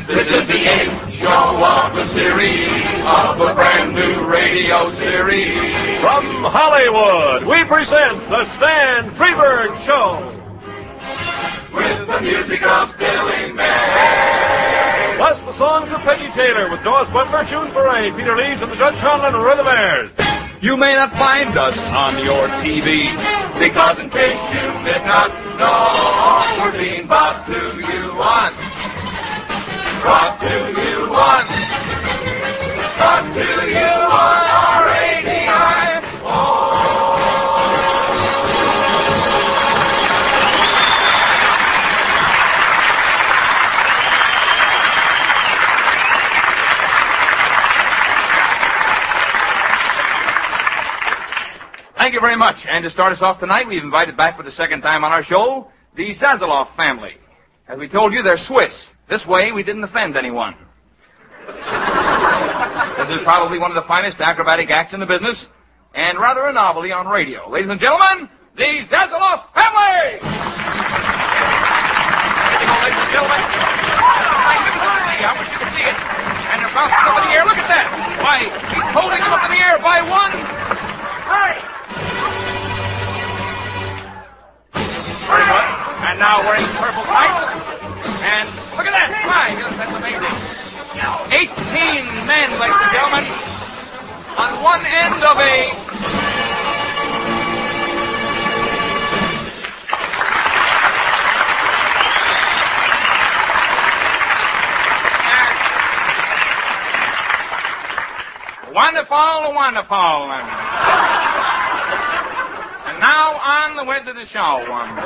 This is the 8th show of the series of a brand new radio series. From Hollywood, we present the Stan Freberg Show. With the music of Billy May. Plus the songs of Peggy Taylor with Doris Butler, June Foray, Peter Leeds, and the Judge Conlon and Rhythm Airs. You may not find us on your TV, because in case you did not know, we're being brought to you on R-A-D-I-O. Thank you very much. And to start us off tonight, we've invited back for the second time on our show, the Zazzaloff family. As we told you, they're Swiss. This way, we didn't offend anyone. This is probably one of the finest acrobatic acts in the business, and rather a novelty on radio. Ladies and gentlemen, the Zazzaloff family! There you go, ladies and gentlemen. I wish you could see it. And they're bouncing up in the air. Look at that. Why, he's holding them up in the air by one. Hey! Very good. And now wearing purple tights. And look at that. My goodness, that's amazing. 18 men, ladies and gentlemen, on one end of a... Wonderful. And now on the way to the show.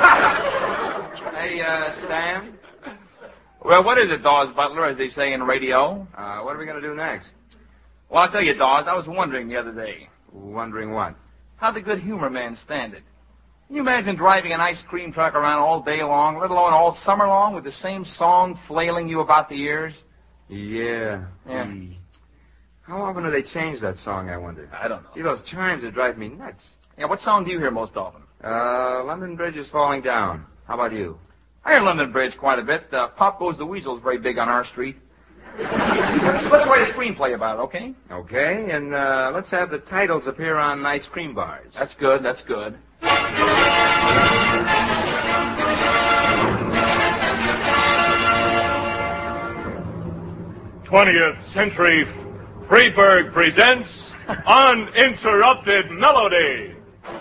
Hey, Stan? Well, what is it, Dawes Butler, as they say in radio? What are we going to do next? Well, I'll tell you, Dawes, I was wondering the other day. Wondering what? How the good humor man stand it. Can you imagine driving an ice cream truck around all day long, let alone all summer long, with the same song flailing you about the ears? Yeah. How often do they change that song, I wonder? I don't know. See, those chimes would drive me nuts. Yeah, what song do you hear most often? London Bridge is Falling Down. How about you? I hear London Bridge quite a bit. Pop Goes the Weasel is very big on our street. Let's write a screenplay about it, okay? Okay, and let's have the titles appear on ice cream bars. That's good. 20th Century Freberg presents Uninterrupted Melody.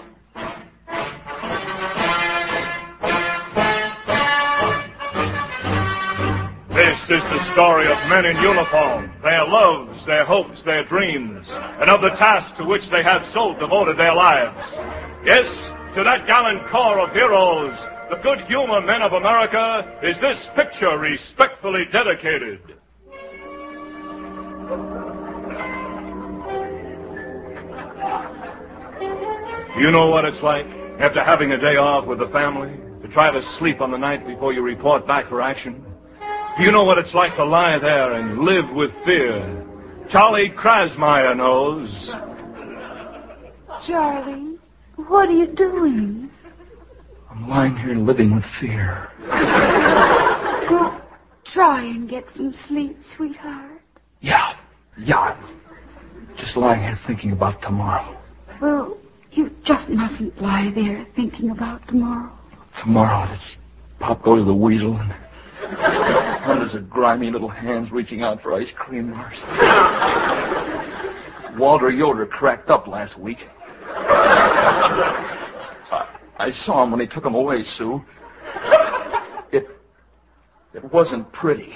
This is the story of men in uniform, their loves, their hopes, their dreams, and of the task to which they have so devoted their lives. Yes, to that gallant corps of heroes, the good humor men of America, is this picture respectfully dedicated. You know what it's like, after having a day off with the family, to try to sleep on the night before you report back for action? You know what it's like to lie there and live with fear. Charlie Krasmeyer knows. Charlie, what are you doing? I'm lying here living with fear. Well, try and get some sleep, sweetheart. Yeah. Just lying here thinking about tomorrow. Well, you just mustn't lie there thinking about tomorrow. Tomorrow, it's Pop Goes the Weasel and hundreds of grimy little hands reaching out for ice cream bars. Walter Yoder cracked up last week. I saw him when he took him away, Sue. It wasn't pretty.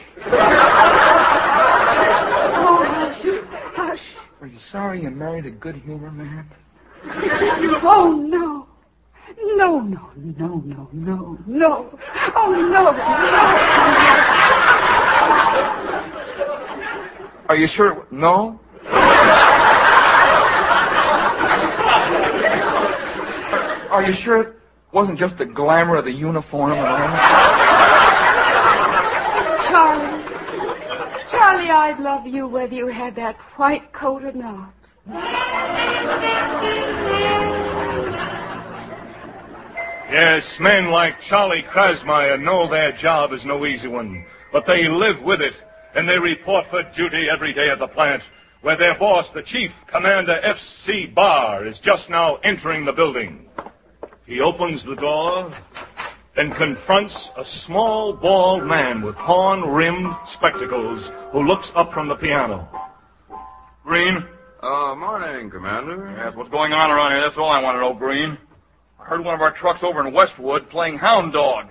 Oh, hush. Are you sorry you married a good humor man? Oh, no. No. Oh, no. Are you sure? No? Are you sure it wasn't just the glamour of the uniform and all? Charlie, I'd love you whether you had that white coat or not. Yes, men like Charlie Krasmeyer know their job is no easy one, but they live with it. and they report for duty every day at the plant, where their boss, the Chief Commander F.C. Barr, is just now entering the building. He opens the door and confronts a small, bald man with horn-rimmed spectacles who looks up from the piano. Green? Morning, Commander. Yes, what's going on around here? That's all I want to know, Green. I heard one of our trucks over in Westwood playing hound dog.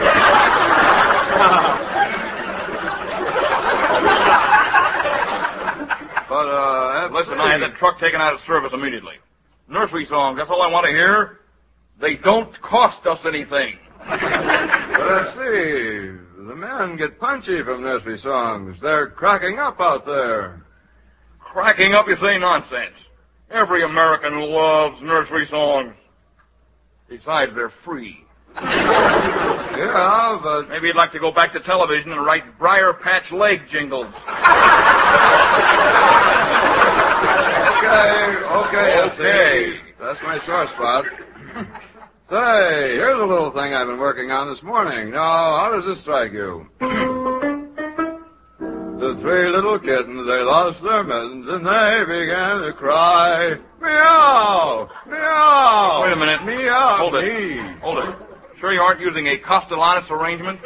But, listen, I had that truck taken out of service immediately. Nursery songs, that's all I want to hear. They don't cost us anything. But I see, the men get punchy from nursery songs. They're cracking up out there. Cracking up, you say? Nonsense. Every American loves nursery songs. Besides, they're free. Yeah, but... Maybe you'd like to go back to television and write Briar Patch leg jingles. Okay. That's my sore spot. Say, here's a little thing I've been working on this morning. Now, how does this strike you? The three little kittens, they lost their mittens, and they began to cry, meow, meow. Wait a minute. Meow. Hold it. Me. Hold it. Sure you aren't using a Castellanos arrangement?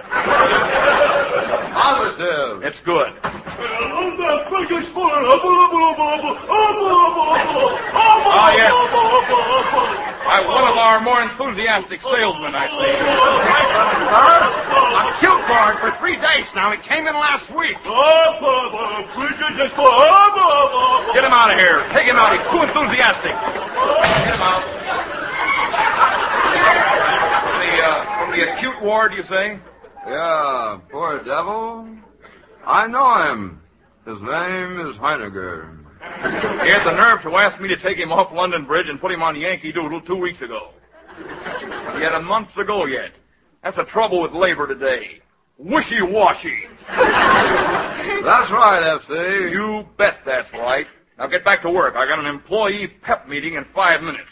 Positive. It's good. Oh, yes. One of our more enthusiastic salesmen, I see. A cute board for 3 days now. He came in last week. Get him out of here. Take him out. He's too enthusiastic. Get him out. From the acute ward, you say? Yeah, poor devil. I know him. His name is Heiniger. He had the nerve to ask me to take him off London Bridge and put him on Yankee Doodle 2 weeks ago. He had a month to go yet. That's the trouble with labor today. Wishy-washy. That's right, FC. You bet that's right. Now get back to work. I got an employee pep meeting in 5 minutes.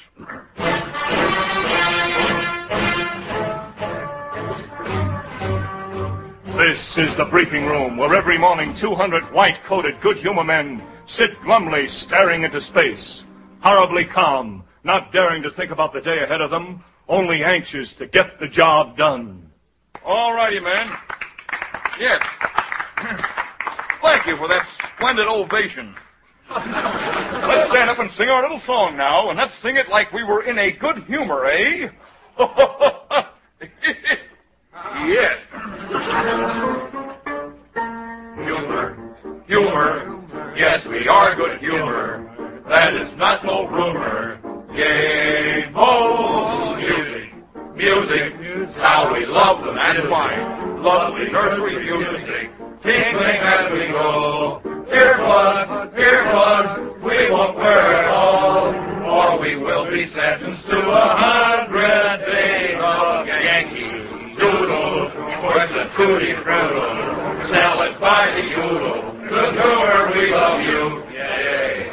This is the briefing room, where every morning 200 white-coated, good-humor men sit glumly staring into space, horribly calm, not daring to think about the day ahead of them, only anxious to get the job done. All righty, men. Yes. Thank you for that splendid ovation. Let's stand up and sing our little song now, and let's sing it like we were in a good humor, eh? Yes. Humor, yes, we are good humor. That is not no rumor. Yay, ho, music, how we love them, that's fine. Lovely nursery music, tingling as we go. Earplugs, we won't wear it all, or we will be sentenced to 100 days of Yankee Doodle. Push the tutti frutti, sell it by the Udall. Good humor, we love you, yay.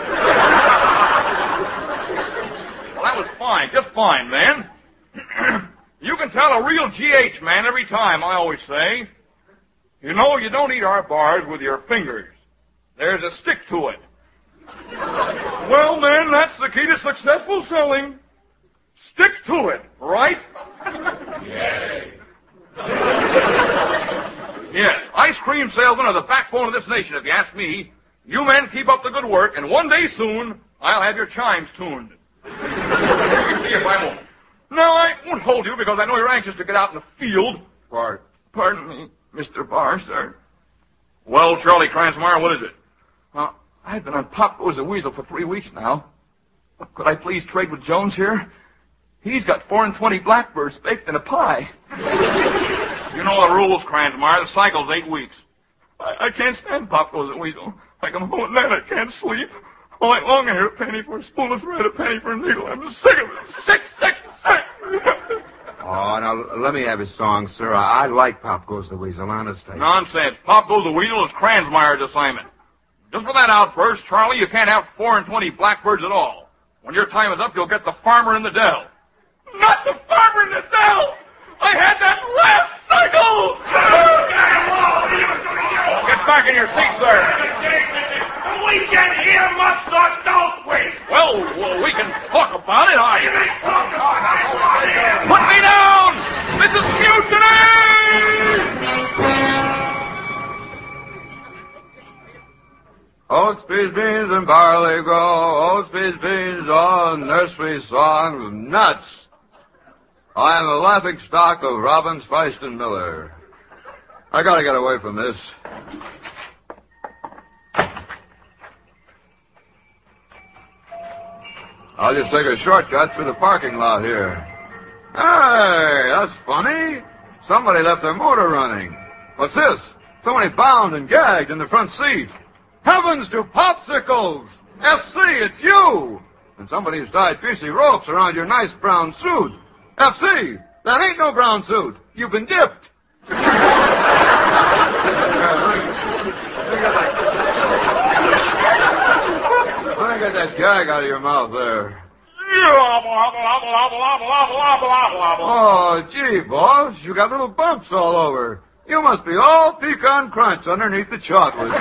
Well, that was fine, just fine, man. You can tell a real GH man every time, I always say. You know, you don't eat our bars with your fingers. There's a stick to it. Well, man, that's the key to successful selling. Stick to it, right? Yay. Yes, ice cream salesmen are the backbone of this nation, if you ask me. You men keep up the good work, and one day soon, I'll have your chimes tuned. You see if I won't. No, I won't hold you because I know you're anxious to get out in the field. Pardon me, Mr. Barr, sir. Well, Charlie Kransmeyer, what is it? I've been on Pop Goes the Weasel for 3 weeks now. Could I please trade with Jones here? He's got 4 and 20 blackbirds baked in a pie. You know the rules, Kransmeyer. The cycle's 8 weeks. I can't stand Pop Goes the Weasel. I come home at night, I can't sleep. All night long I hear a penny for a spool of thread, a penny for a needle. I'm sick of it. Sick. Oh, now, let me have his song, sir. I like Pop Goes the Weasel, honestly. Nonsense. Pop Goes the Weasel is Kransmeyer's assignment. Just for that outburst, Charlie, you can't have 4 and 20 blackbirds at all. When your time is up, you'll get the farmer in the dell. Not the farmer in the dell! I had that last cycle! Get back in your seats there. We can hear much, or don't we? Well, we can talk about it. Put me down! This is mutiny! Oats, peas, beans, and barley grow. Oats, peas, beans, all nursery songs, nuts. I am the laughing stock of Robbins, Feist, and Miller. I gotta get away from this. I'll just take a shortcut through the parking lot here. Hey, that's funny. Somebody left their motor running. What's this? Somebody bound and gagged in the front seat. Heavens to popsicles! FC, it's you! And somebody's tied greasy ropes around your nice brown suit. FC, that ain't no brown suit. You've been dipped. Let me get that gag out of your mouth there. Oh, gee, boss, you got little bumps all over. You must be all pecan crunch underneath the chocolate.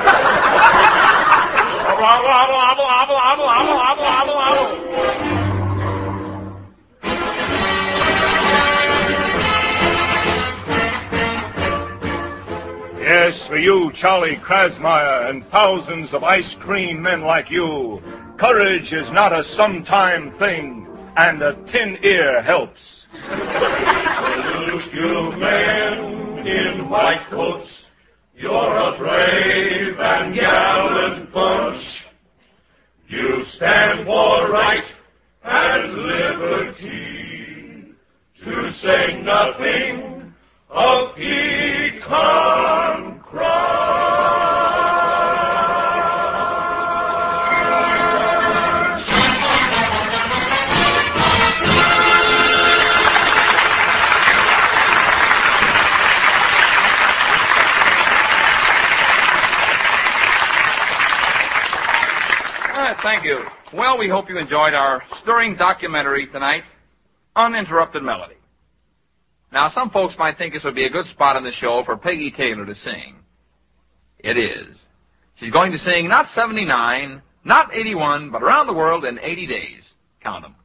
Yes, for you, Charlie Krasmeyer, and thousands of ice cream men like you, courage is not a sometime thing, and a tin ear helps. Salute you men in white coats. You're a brave and gallant bunch. You stand for right and liberty, to say nothing of pecan crunch. Thank you. Well, we hope you enjoyed our stirring documentary tonight, Uninterrupted Melody. Now, some folks might think this would be a good spot in the show for Peggy Taylor to sing. It is. She's going to sing not 79, not 81, but around the world in 80 days. Count them.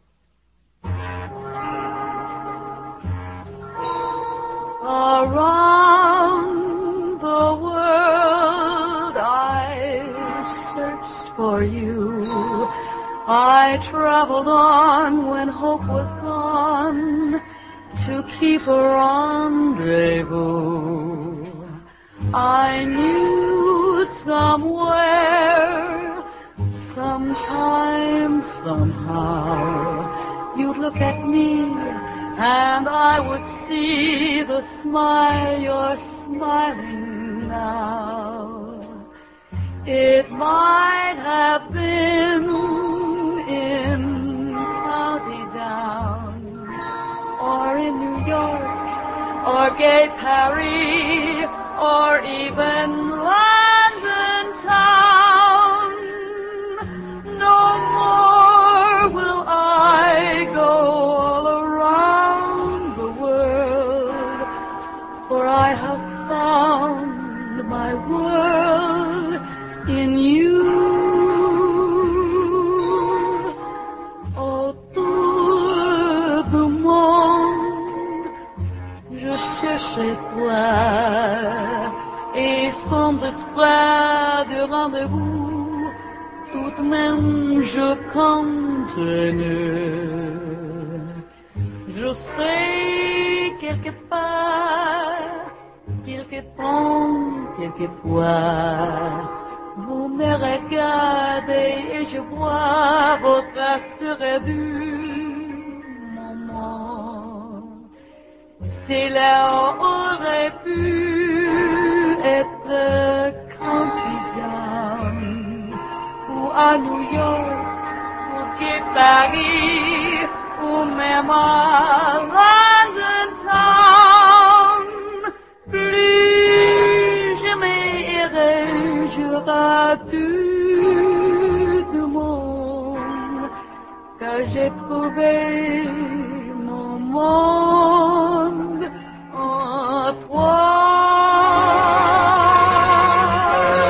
Around the world I searched for you. I traveled on when hope was gone to keep a rendezvous. I knew somewhere, sometime, somehow, you'd look at me and I would see the smile you're smiling now. It might have been in County Down, or in New York, or gay Paris, or even London town. No more will I go all around the world, for I have found my world in you. Autour du monde, je cherchais toi, et sans espoir de rendez-vous, tout de même je continue. Je sais quelque part, quelque temps, quelquefois, vous me regardez et je vois votre face du moment. Cela aurait pu être County Down, ou à New York, ou qu'à Paris, ou même à London Town. Plus jamais irai j'aurai tout du monde, car j'ai trouvé mon monde en toi.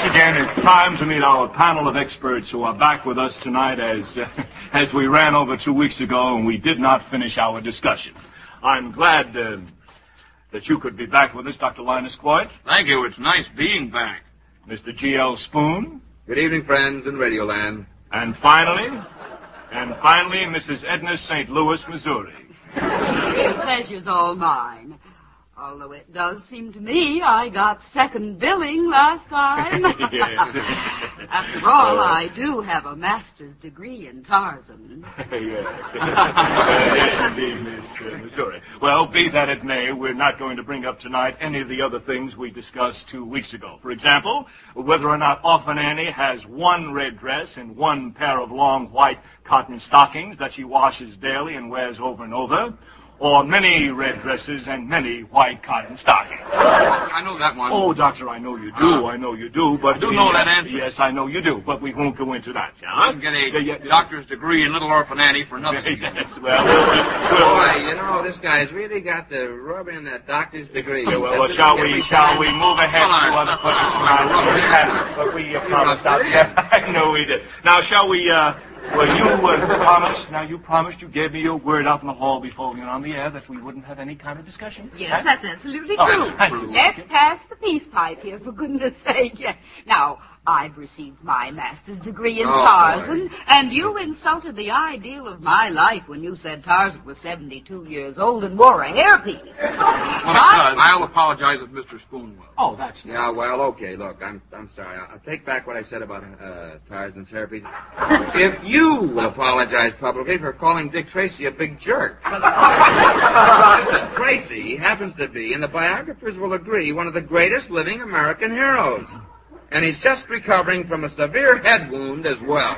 once again, it's time to meet our panel of experts who are back with us tonight as we ran over 2 weeks ago and we did not finish our discussion. I'm glad that you could be back with us, Dr. Linus Coit. Thank you. It's nice being back. Mr. G.L. Spoon. Good evening, friends in Radioland. And finally, Mrs. Edna St. Louis, Missouri. The pleasure's all mine. Although it does seem to me I got second billing last time. After all, I do have a master's degree in Tarzan. Yes, indeed, Miss Missouri. Well, be that it may, we're not going to bring up tonight any of the other things we discussed 2 weeks ago. For example, whether or not Orphan Annie has one red dress and one pair of long white cotton stockings that she washes daily and wears over and over, or many red dresses and many white cotton stockings. I know that one. Oh, Doctor, I know you do. I know you do. But I do know that answer. Yes, I know you do. But we won't go into that. I can get a doctor's degree in Little Orphan Annie for nothing. Yes, well, Boy, you know, this guy's really got the rub in that doctor's degree. well, shall we move ahead to other questions? But we promised out there. I know we did. Now, shall we, you promised you gave me your word out in the hall before we went on the air that we wouldn't have any kind of discussion. Yes, that's absolutely Oh, true. thank you. Let's pass the peace pipe here, for goodness sake. Yeah. Now, I've received my master's degree in Tarzan, and you insulted the ideal of my life when you said Tarzan was 72 years old and wore a hairpiece. Well, I'll apologize if Mr. Spoon will. Oh, that's Yeah, well, okay, look, I'm sorry. I'll take back what I said about Tarzan's hairpiece. If you will apologize publicly for calling Dick Tracy a big jerk. Listen, Tracy happens to be, and the biographers will agree, one of the greatest living American heroes. And he's just recovering from a severe head wound as well.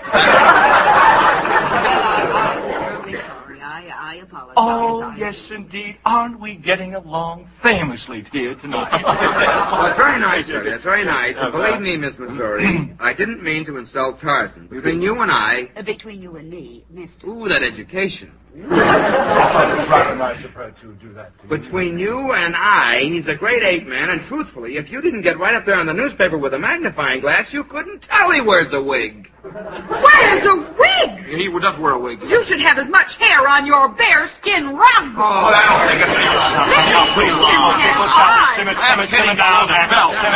I'm terribly sorry. I apologize. Oh, yes, indeed. Aren't we getting along famously here tonight? Well, it's very nice, sir. That's very nice. And believe me, Miss Missouri, I didn't mean to insult Tarzan. Between you and I... Between you and me, mister. Ooh, that education. It's rather nice of her to do that to you. Between you and I, he's a great ape man, and truthfully, if you didn't get right up there on the newspaper with a magnifying glass, you couldn't tell he wears a wig. Where's a wig? He does wear a wig. You should have as much hair on your bare skin rug. Now, please, simmer down there.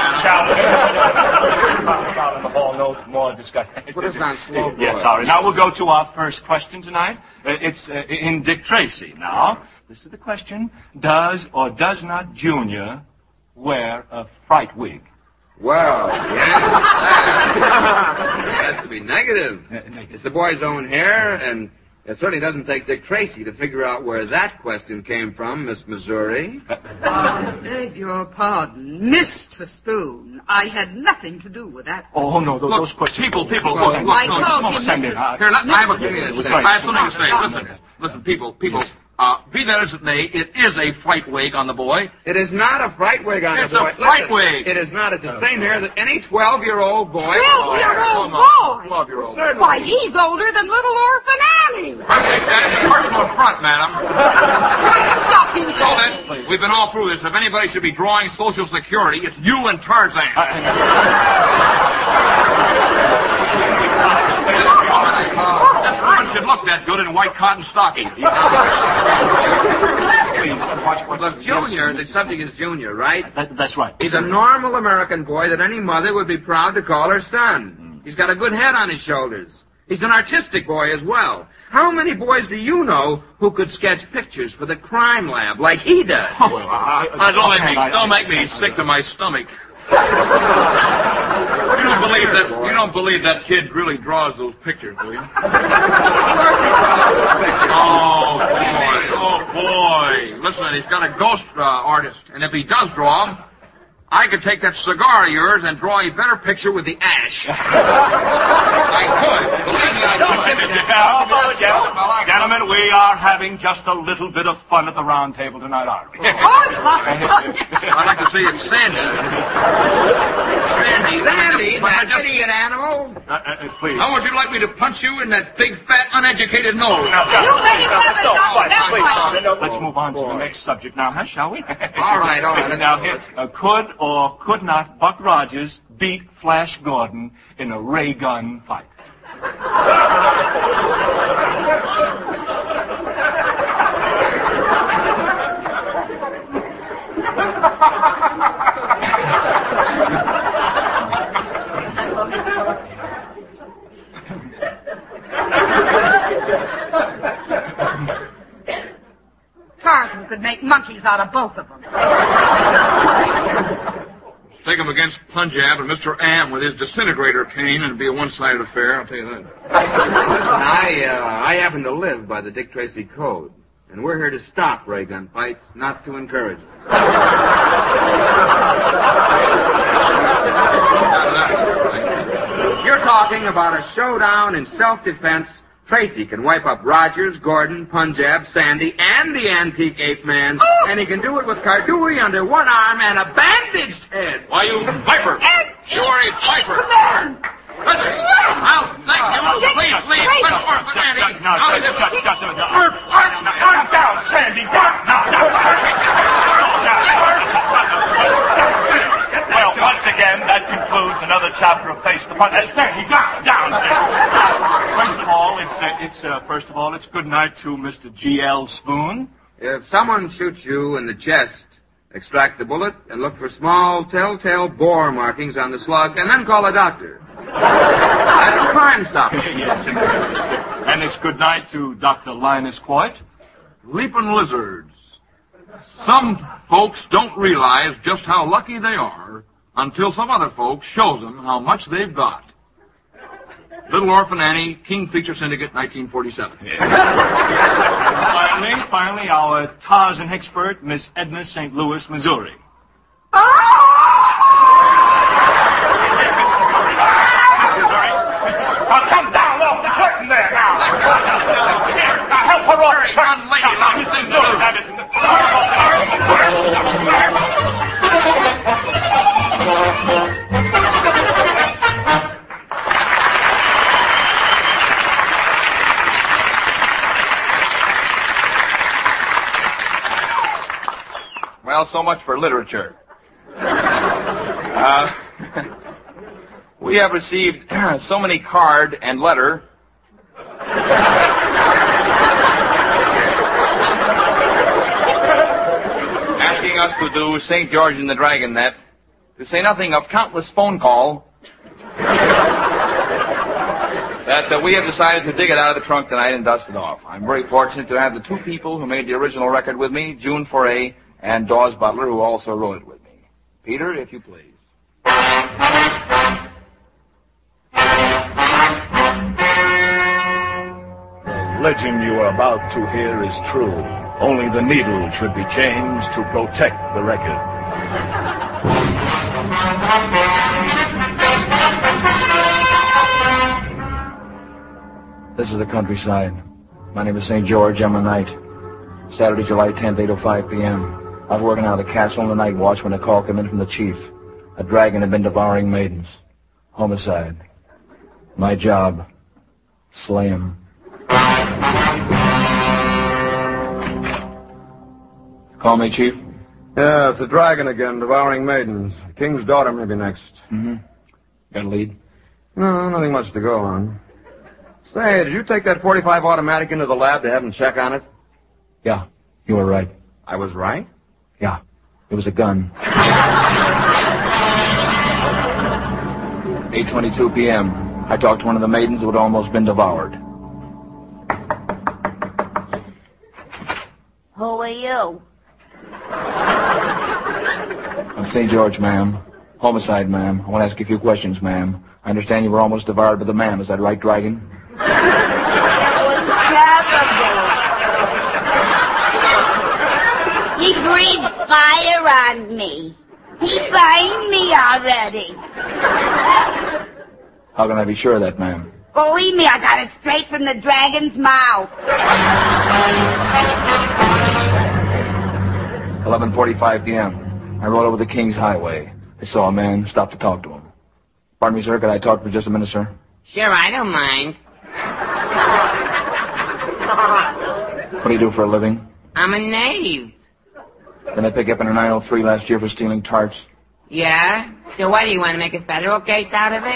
Out in the hall, no more discussion. Put us on slow, boy. Yes, sorry. Now we'll go to our first question tonight. It's in Dick Tracy. Now, this is the question. Does or does not Junior wear a fright wig? Well, yeah. It has to be negative. It's the boy's own hair, and it certainly doesn't take Dick Tracy to figure out where that question came from, Miss Missouri. I beg your pardon, Mr. Spoon. I had nothing to do with that. Oh, no, those questions. People, look, I called him send it. Mr. Here, I have a thing to say. I have something to say. Listen, people. Be that as it may, it is a fright wig on the boy. It is not a fright wig on It's the boy. a fright Listen, wig. It is not. It's the same hair that any 12-year-old boy... 12-year-old boy? 12-year-old. Why, he's older than Little Orphan Annie. That's a personal affront, madam. Stop him, So then, we've been all through this. If anybody should be drawing Social Security, it's you and Tarzan. This woman should look that good in white cotton stockings. Look, Junior, the subject is Junior, right? That's right. He's a normal American boy that any mother would be proud to call her son. He's got a good head on his shoulders. He's an artistic boy as well. How many boys do you know who could sketch pictures for the crime lab like he does? Don't make me sick to my stomach. You don't believe that kid really draws those pictures, do you? Oh boy! Listen, he's got a ghost artist, and if he does draw them, I could take that cigar of yours and draw a better picture with the ash. I could. Believe me, I could. Gentlemen, we are having just a little bit of fun at the round table tonight, aren't we? I'd like to see it Sandy, that idiot animal. Please. How would you like me to punch you in that big, fat, uneducated nose? You let him have it, don't. Let's move on to the next subject now, shall we? All right. Now, could or could not Buck Rogers beat Flash Gordon in a ray gun fight. Tarzan could make monkeys out of both of them. Take him against Punjab and Mr. Am with his disintegrator cane, and it'd be a one-sided affair, I'll tell you that. Listen, I happen to live by the Dick Tracy Code, and we're here to stop ray gun fights, not to encourage them. You're talking about a showdown in self-defense. Tracy can wipe up Rogers, Gordon, Punjab, Sandy, and the antique ape man, and he can do it with Kardui under one arm and a bandaged head. Why, you viper! You are a viper! Come on! I'll thank you. Please, leave. Sandy. Arm down, Sandy. Well, once again, that concludes another chapter of Face the Punch. Sandy, down. First of all, it's good night to Mr. G.L. Spoon. If someone shoots you in the chest, extract the bullet and look for small telltale bore markings on the slug, and then call a doctor. That's Crime Stopper. Yes, it is. And it's good night to Dr. Linus Coit. Leaping lizards. Some folks don't realize just how lucky they are until some other folks shows them how much they've got. Little Orphan Annie, King Feature Syndicate, 1947. Finally, our Tarzan expert, Miss Edna St. Louis, Missouri. Come down off the curtain there now. Here, now help her off the curtain. Well, so much for literature. We have received so many card and letter asking us to do St. George and the Dragon Net, to say nothing of countless phone call, that we have decided to dig it out of the trunk tonight and dust it off. I'm very fortunate to have the two people who made the original record with me, June Foray and Dawes Butler, who also wrote it with me. Peter, if you please. The legend you are about to hear is true. Only the needle should be changed to protect the record. This is the countryside. My name is St. George. I'm a knight. Saturday, July 10th, 8:05 p.m. I was working out of the castle on the night watch when a call came in from the chief. A dragon had been devouring maidens. Homicide. My job. Slay him. Call me, Chief? Yeah, it's a dragon again, devouring maidens. King's daughter may be next. Mm-hmm. Got a lead? No, nothing much to go on. Say, did you take that .45 automatic into the lab to have them check on it? Yeah, you were right. I was right? Yeah, it was a gun. 8:22 p.m. I talked to one of the maidens who had almost been devoured. Who are you? I'm St. George, ma'am. Homicide, ma'am. I want to ask you a few questions, ma'am. I understand you were almost devoured by the man. Is that right, Dragon? It was terrible. He breathed fire on me. He burned me already. How can I be sure of that, ma'am? Believe me, I got it straight from the dragon's mouth. 11:45 p.m. I rode over the King's Highway. I saw a man, stopped to talk to him. Pardon me, sir, could I talk for just a minute, sir? Sure, I don't mind. What do you do for a living? I'm a knave. Didn't I pick up in a 903 last year for stealing tarts? Yeah? So what, do you want to make a federal case out of it?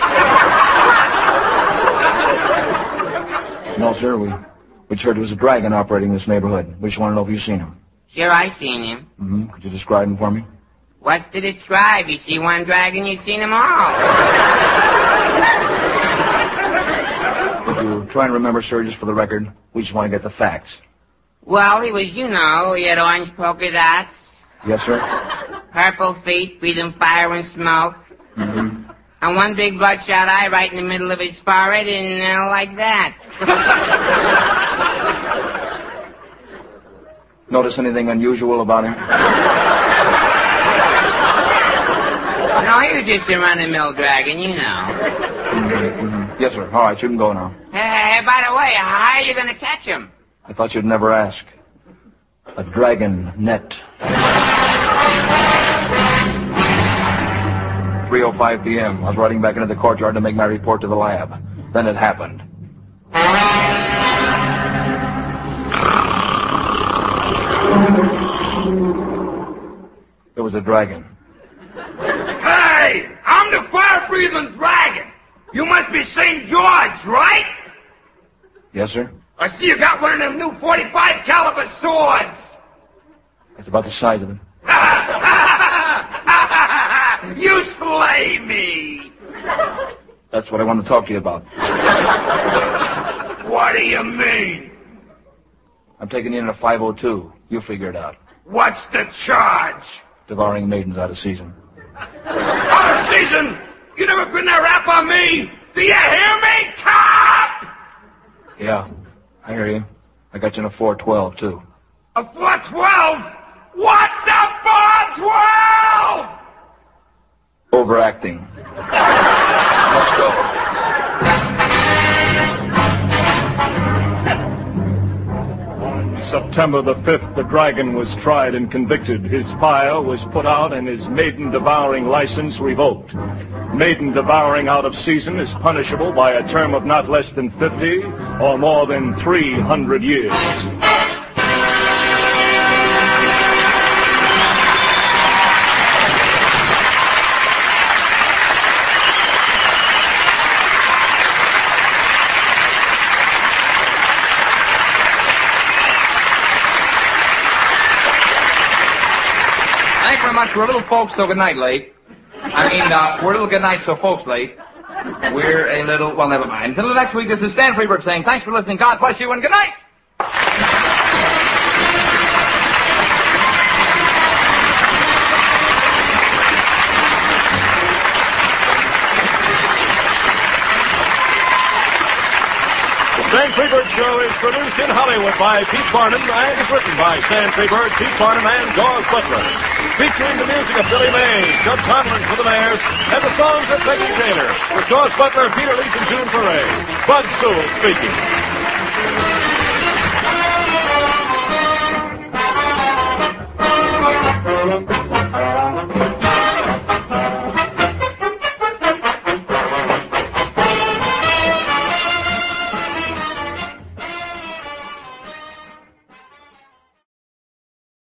No, sir. We heard there was a dragon operating in this neighborhood. We just want to know if you've seen him. Sure, I seen him. Mm-hmm. Could you describe him for me? What's to describe? You see one dragon, you've seen them all. If you try and remember, sir, just for the record, we just want to get the facts. Well, he was, he had orange polka dots. Yes, sir? Purple feet, breathing fire and smoke. Mm-hmm. And one big bloodshot eye right in the middle of his forehead, and like that. Notice anything unusual about him? No, he was just a run-of-the-mill dragon, Mm-hmm. Yes, sir. All right, you can go now. Hey, by the way, how are you going to catch him? I thought you'd never ask. A dragon net. 3:05 p.m. I was riding back into the courtyard to make my report to the lab. Then it happened. There was a dragon. Hey! I'm the fire-breathing dragon! You must be St. George, right? Yes, sir? I see you got one of them new 45 caliber swords! It's about the size of it. You slay me! That's what I want to talk to you about. What do you mean? I'm taking you in a 502. You figure it out. What's the charge? Devouring maidens out of season. Out of season? You never put that rap on me? Do you hear me, cop? Yeah, I hear you. I got you in a 412, too. A 412? What's a 412? Overacting. Let's go. September the 5th, the dragon was tried and convicted. His file was put out and his maiden-devouring license revoked. Maiden devouring out of season is punishable by a term of not less than 50 or more than 300 years. Thanks very much. We're a little folks, so good night, late. We're a little good night, so folks, late. We're a little, well, never mind. Until next week, this is Stan Freberg saying thanks for listening. God bless you and good night. The Stan Freberg Show is produced in Hollywood by Pete Barnum and is written by Stan Freberg, Pete Barnum, and Dawes Butler. Featuring the music of Billy Mays, Judd Conlon for the Mares, and the songs of Peggy Taylor, with Dawes Butler, Peter Leeds, and June Foray. Bud Sewell speaking.